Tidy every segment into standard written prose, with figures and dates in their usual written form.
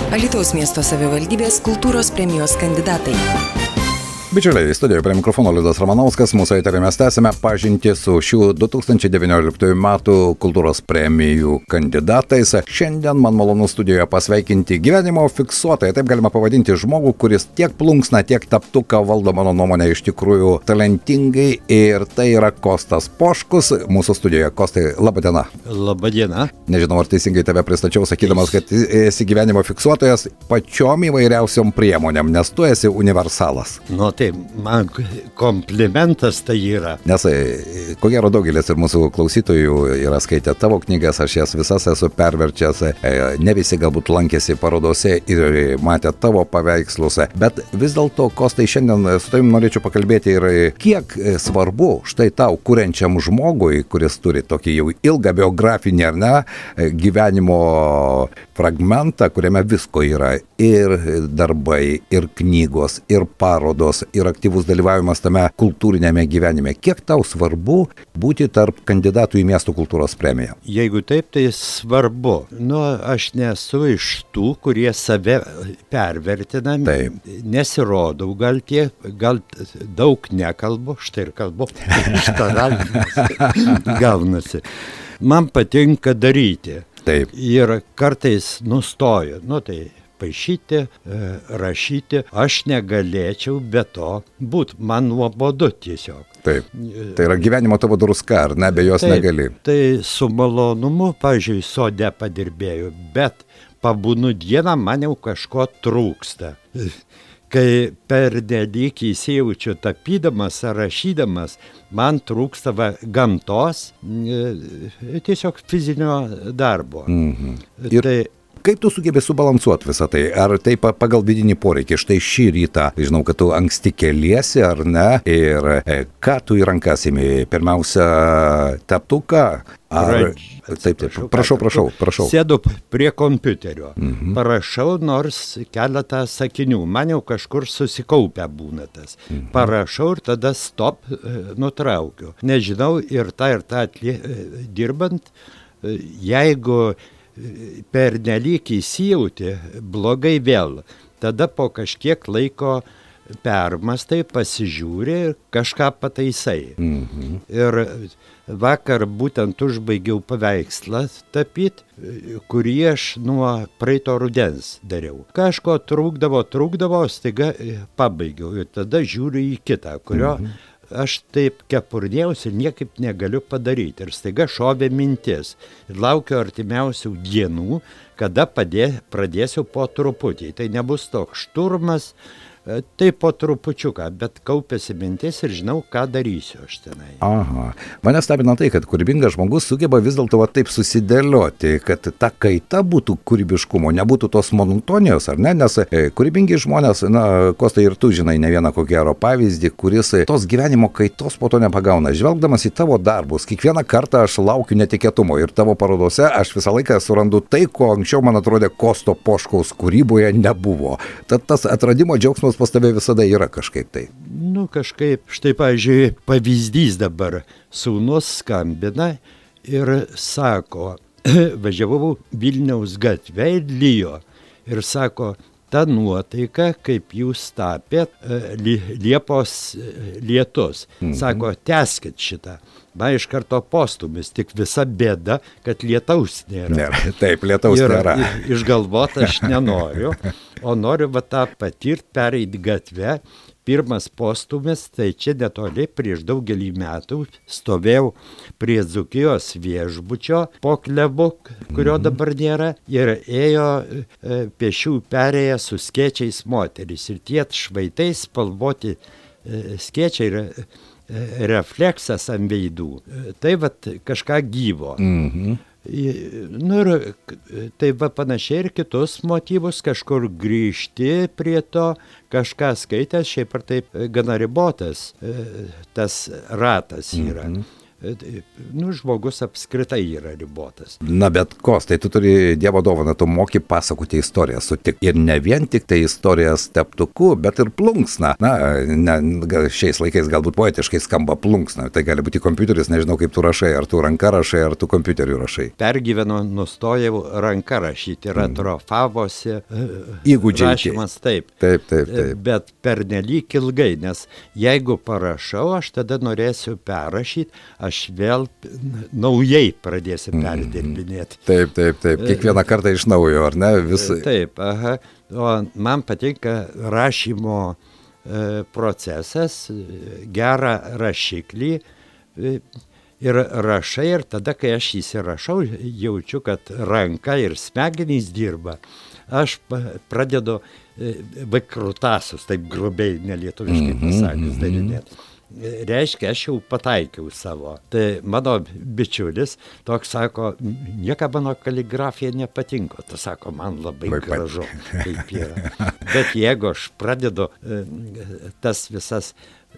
Alytaus miesto savivaldybės kultūros premijos kandidatai. Bičiuliai, studijoje prie mikrofono Liudas Ramanauskas, mūsų eteryje mes tęsime pažintį su šių 2019 metų kultūros premijų kandidatais. Šiandien man malonu studijoje pasveikinti gyvenimo fiksuotoją, taip galima pavadinti žmogų, kuris tiek plunksną, tiek teptuką valdo, mano nuomonė, iš tikrųjų talentingai, ir tai yra Kostas Poškus. Mūsų studijoje. Kostai, laba diena. Labą dieną. Nežinau, ar teisingai tave pristačiau, sakydamas, kad esi gyvenimo fiksuotojas pačiom įvairiausiom priemonėm, nes tu esi universalas. Tai man komplimentas tai yra. Nes, ko gero, daugelis ir mūsų klausytojų yra skaitę tavo knygas, aš jas visas esu perverčęs, ne visi galbūt lankėsi parodose ir matė tavo paveikslus, bet vis dėlto, Kostai, šiandien su tavim norėčiau pakalbėti ir kiek svarbu štai tau, kuriančiam žmogui, kuris turi tokį jau ilgą biografinį, ar ne, gyvenimo fragmentą, kuriame visko yra, ir darbai, ir knygos, ir parodos, ir aktyvus dalyvavimas tame kultūrinėme gyvenime. Kiek tau svarbu būti tarp kandidatų į miestų kultūros premiją? Jeigu taip, tai svarbu. Aš nesu iš tų, kurie save pervertina, nesirodau, gal daug nekalbu, štai ir kalbu, ištaravimas gaunasi. Man patinka daryti. Taip. Ir kartais nustoju, tai paišyti, rašyti, aš negalėčiau be to būti, man nuobodu tiesiog. Taip, tai yra gyvenimo tavo druska, ar ne, be jos negali. Tai su malonumu, pavyzdžiui, sode padirbėjau, bet pabūnu dieną, man jau kažko trūksta. Kai pernelyg įsijaučiu tapydamas ar rašydamas, man trūksta gamtos, tiesiog fizinio darbo. Ir kaip tu sugebė subalansuoti visą tai? Ar tai pagal vidinį poreikį? Štai šį rytą, žinau, kad tu anksti keliesi, ar ne? Ir ką tu į rankas imi? Pirmiausia, teptuką? Taip, prašau. Sėdu prie kompiuterio, parašau nors keletą sakinių, man jau kažkur susikaupę būna tas. Parašau ir tada stop, nutraukiu. Nežinau, ir tą dirbant, jeigu pernelyg įsijauti, blogai vėl. Tada po kažkiek laiko permastai, pasižiūri ir kažką pataisai. Ir vakar būtent užbaigiau paveikslą tapyti, kurį aš nuo praeito rudens dariau. Kažko trūkdavo, staiga pabaigiau ir tada žiūriu į kitą, kurio aš taip kepurnėjausi ir niekaip negaliu padaryti. Ir staiga šovė mintis. Ir laukiu artimiausių dienų, kada pradėsiu po truputį. Tai nebus toks šturmas, tai po trupučiuką, bet kaupėsi mintis ir žinau, ką darysiu aš tenai. Aha. Mane stebina tai, kad kūrybingas žmogus sugeba vis dėlto taip susidėlioti, kad ta kaita būtų kūrybiškumo, nebūtų tos monotonijos, ar ne? Nes kūrybingi žmonės, Kostai, ir tu žinai ne vieną ko gero pavyzdį, kuris tos gyvenimo kaitos po to nepagauna. Žvelgdamas į tavo darbus, kiekvieną kartą aš laukiu netikėtumo ir tavo parodose aš visą laiką surandu tai, ko anksčiau man atrodė Kosto Poškaus kūryboje nebuvo. Tad tas atradimo džiaugsmas pas tave visada yra kažkaip tai. Kažkaip, štai, pavyzdžiui, pavyzdys dabar. Sūnus skambina ir sako, važiavau Vilniaus gatvę ir lijo. Ir sako, ta nuotaika, kaip jūs tapėt, Liepos lietus. Sako, tęskit šitą. Man iš karto postūmis, tik visa bėda, kad lietaus nėra. Taip, lietaus nėra. Ir išgalvot aš nenoriu, o noriu tą patirti, pereiti gatvę. Pirmas postūmis, tai čia netoli prieš daugelį metų stovėjau prie Dzūkijos viešbučio po klevu, kurio dabar nėra, ir ėjo pėsčių perėję su skėčiais moterys. Ir tie švaitai spalvoti skėčiai ir refleksas ant veidų. Tai kažką gyvo. Ir tai panašiai ir kitus motyvus, kažkur grįžti prie to, kažką skaitęs, šiaip ar taip gana ribotas tas ratas yra. žmogus apskritai yra ribotas. Na, bet Kostai, tu turi Dievo dovaną, tu moki pasakoti istoriją, sutik. Ir ne vien tik tai istorijas teptuku, bet ir plunksna. Šiais laikais galbūt poetiškai skamba plunksna. Tai gali būti kompiuteris, nežinau kaip tu rašai, ar tu ranka rašai, ar tu kompiuteriu rašai. Pergyvenu, nustojau ranka rašyti ir atrofavosi įgūdžiai. Rašymas taip. Taip. Bet pernelyg ilgai, nes jeigu parašau, aš tada norėsiu perrašyti, aš vėl naujai pradėsiu perdirbinėti. Taip. Kiekvieną kartą iš naujo, ar ne? Taip, aha. O man patinka rašymo procesas, gerą rašiklį ir rašai, ir tada, kai aš įsirašau, jaučiu, kad ranka ir smegenys dirba. Aš pradedu vaikrutasus, taip grubiai nelietuviškai pasakius, darinėti. Reiškia, aš jau pataikiau savo. Tai mano bičiulis toks sako, nieka mano kaligrafija nepatinka. Tu sako, man labai gražu, kaip yra. Bet jeigu aš pradedu tas visas,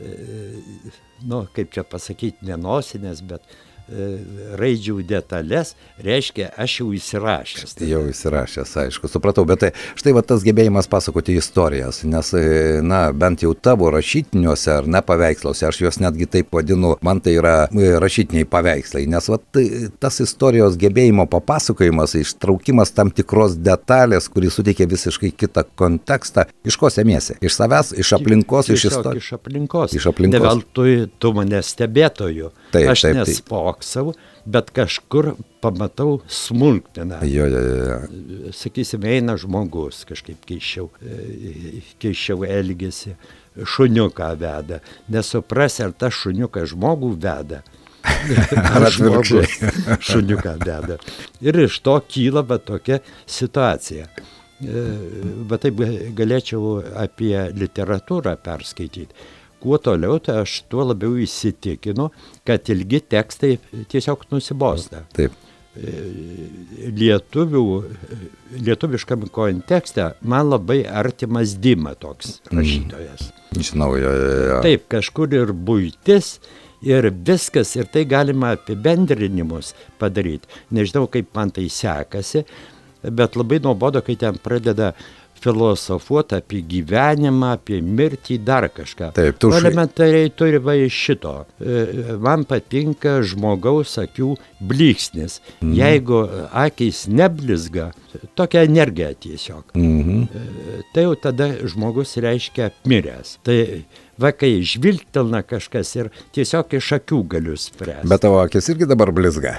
kaip čia pasakyti, nenosinės, bet raidžių detalės, reiškia, aš jau įsirašęs. Jau įsirašęs, aišku, supratau, bet štai va tas gebėjimas pasakoti istorijas, nes, bent jau tavo rašytiniuose ar ne paveiksluose, aš juos netgi taip vadinu, man tai yra rašytiniai paveikslai, nes va tas istorijos gebėjimo papasakojimas, ištraukimas tam tikros detalės, kuri suteikia visiškai kitą kontekstą, iš ko semiesi? Iš savęs, iš aplinkos, iš istorijos? Iš aplinkos. Iš aplinkos. Ne veltui tu mane stebėtoju. Aš nespoksau, bet kažkur pamatau smulkmeną. Jo. Sakysime, eina žmogus, kažkaip keiščiau elgesi, šuniuką veda. Nesuprasi, ar tas šuniukas žmogų veda. Ar žmogus šuniuką veda. Ir iš to kyla tokia situacija. Taip galėčiau apie literatūrą perskaityti. Kuo toliau, tai aš tuo labiau įsitikinu, kad ilgi tekstai tiesiog nusibosta. Taip. Lietuviškam kontekste man labai artimas Dima toks rašytojas. Žinau, Taip, kažkur ir buitis, ir viskas, ir tai galima apibendrinimus padaryti. Nežinau, kaip man tai sekasi, bet labai nuobodu, kai ten pradeda filosofuoti apie gyvenimą, apie mirtį, dar kažką. Taip, elementariai turi va iš šito. Man patinka žmogaus akių blyksnis. Jeigu akys neblizga, tokia energija tiesiog. Tai jau tada žmogus reiškia apmiręs. Tai kai žvilgtelna kažkas ir tiesiog iš akių galiu spręsti. Bet tavo akis irgi dabar blizga.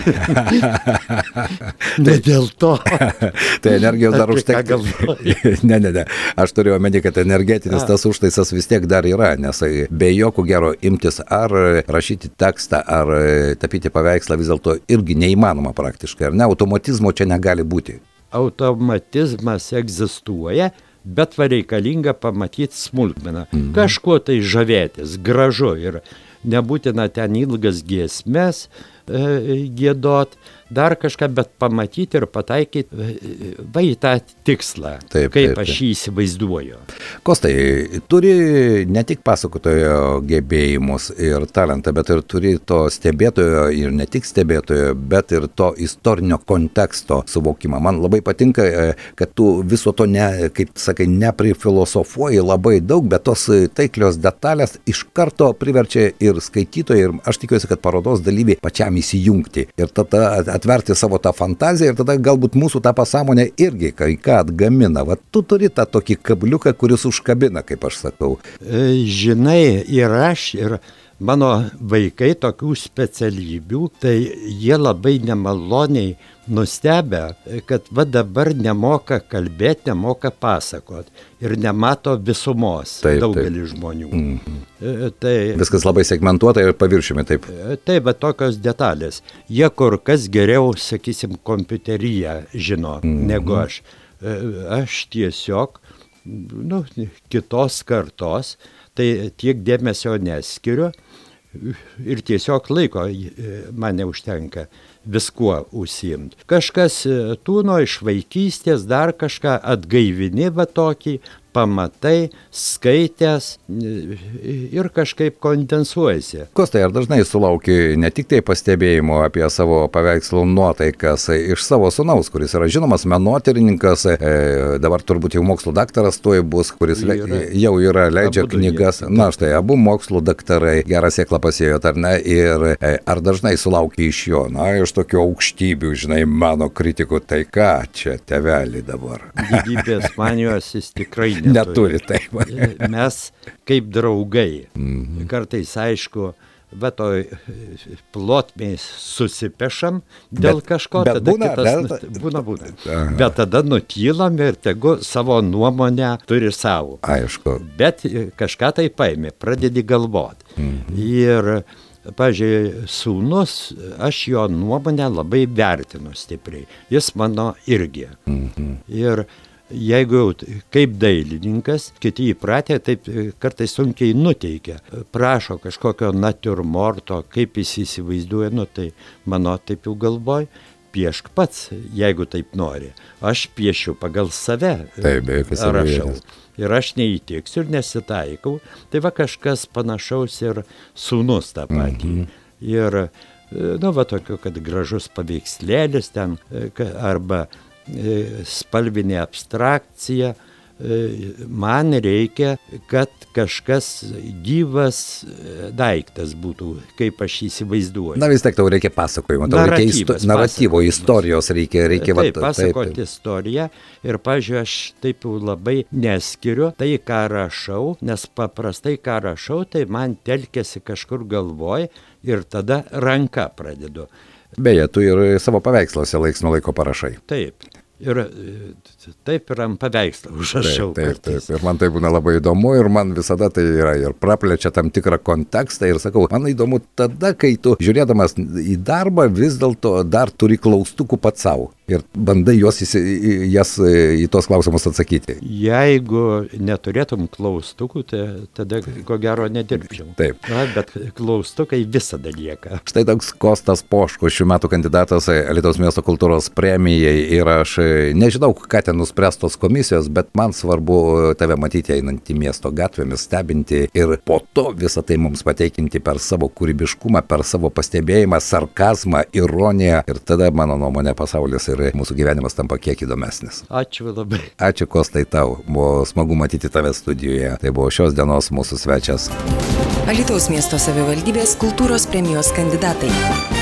Ne dėl to. Tai energijos dar užtekti. Ne. Aš turiu omeny, kad energetinis tas užtaisas vis tiek dar yra, nes be jokio gero imtis ar rašyti tekstą, ar tapyti paveikslą vis dėlto irgi neįmanoma praktiškai. Ar ne? Automatizmo čia negali būti. Automatizmas egzistuoja, bet reikalinga pamatyti smulkmeną. Kažkuo tai žavėtis, gražu ir nebūtina ten ilgas giesmes giedot, dar kažką, bet pamatyti ir pataikyti į tą tikslą, kaip aš jį įsivaizduoju. Kostai, turi ne tik pasakotojo gebėjimus ir talentą, bet ir turi to stebėtojo ir ne tik stebėtojo, bet ir to istorinio konteksto suvokimą. Man labai patinka, kad tu viso to, kaip sakai, neprifilosofuoji labai daug, bet tos taiklios detalės iš karto priverčia ir skaitytoją, ir aš tikiuosi, kad parodos dalyviai pačiam įsijungti ir tada atverti savo tą fantaziją ir tada galbūt mūsų tą pasąmonę irgi kai ką atgamina. Va, tu turi tą tokį kabliuką, kuris užkabina, kaip aš sakau. Žinai, ir aš, ir mano vaikai tokių specialybių, tai jie labai nemaloniai nustebę, kad dabar nemoka kalbėti, nemoka pasakot ir nemato visumos daugelį žmonių. Tai, viskas labai segmentuota ir paviršiumi, taip. Taip, bet tokios detalės. Jie kur kas geriau, sakysim, kompiuteryje žino negu aš. Aš tiesiog, kitos kartos, tai tiek dėmesio neskiriu ir tiesiog laiko man neužtenka viskuo užsiimti. Kažkas tūno iš vaikystės, dar kažką atgaivini tokį, pamatai, skaitęs ir kažkaip kondensuojasi. Kostai, ar dažnai sulauki ne tik tai pastebėjimo apie savo paveikslų nuotaikas iš savo sūnaus, kuris yra žinomas menotyrininkas, dabar turbūt jau mokslo daktaras tuoj bus, kuris jau yra, leidžia knygas. Na štai, abu mokslo daktarai, gerą sėklą pasėjot, ar ne? Ir ar dažnai sulauki iš jo, iš tokių aukštybių, žinai, mano kritikų, tai ką čia tėvelį dabar? Didybės manijos jis tikrai neturi. Taip. Mes kaip draugai, kartais aišku, toj plotmės susipešam dėl kažko, bet tada būna, kitas būna. Bet tada nutylam ir tegu savo nuomonę turi savo. Aišku. Bet kažką tai paėmė, pradedi galvoti. Ir, pavyzdžiui, sūnus, aš jo nuomonę labai vertinu stipriai. Jis mano irgi. Ir jeigu kaip dailininkas, kiti įpratę, taip kartais sunkiai nuteikia. Prašo kažkokio natiurmorto, kaip jis įsivaizduoja, tai mano taip jau galvoj, piešk pats, jeigu taip nori. Aš piešiu pagal save, rašau. Ir aš neįtiksiu ir nesitaikau. Tai kažkas panašaus ir sūnus tą patį. Ir, tokio, kad gražus paveikslėlis ten, arba spalvinė abstrakcija, man reikia, kad kažkas gyvas daiktas būtų, kaip aš įsivaizduoju. Na vis tiek tau reikia pasakojimo, tau reikia naratyvo, istorijos reikia. Taip, pasakoti istoriją ir, pavyzdžiui, aš taip jau labai neskiriu tai, ką rašau, nes paprastai, ką rašau, tai man telkiasi kažkur galvoj ir tada ranka pradedu. Beje, tu ir savo paveiksluose laiks nuo laiko parašai. Taip. Ir taip ir ant paveikslą užrašau. Taip. Ir man tai būna labai įdomu ir man visada tai yra ir praplečia tam tikrą kontekstą ir sakau, man įdomu tada, kai tu žiūrėdamas į darbą vis dėlto dar turi klaustukų pats savo ir bandai jas į tos klausimus atsakyti. Jeigu neturėtum klaustukų, tai tada ko gero nedirbčiau. Taip. Bet klaustukai visada lieka. Štai toks Kostas Poškus, šių metų kandidatas Alytaus miesto kultūros premijai ir aš nežinau, ką ten nuspręstos komisijos, bet man svarbu tave matyti einantį miesto gatvėmis, stebinti ir po to visą tai mums pateikinti per savo kūrybiškumą, per savo pastebėjimą, sarkazmą, ironiją ir tada, mano nuomonė, pasaulis ir mūsų gyvenimas tampa kiek įdomesnis. Ačiū labai. Ačiū, Kostai, tau. Buvo smagu matyti tave studijoje. Tai buvo šios dienos mūsų svečias. Alytaus miesto savivaldybės kultūros premijos kandidatai.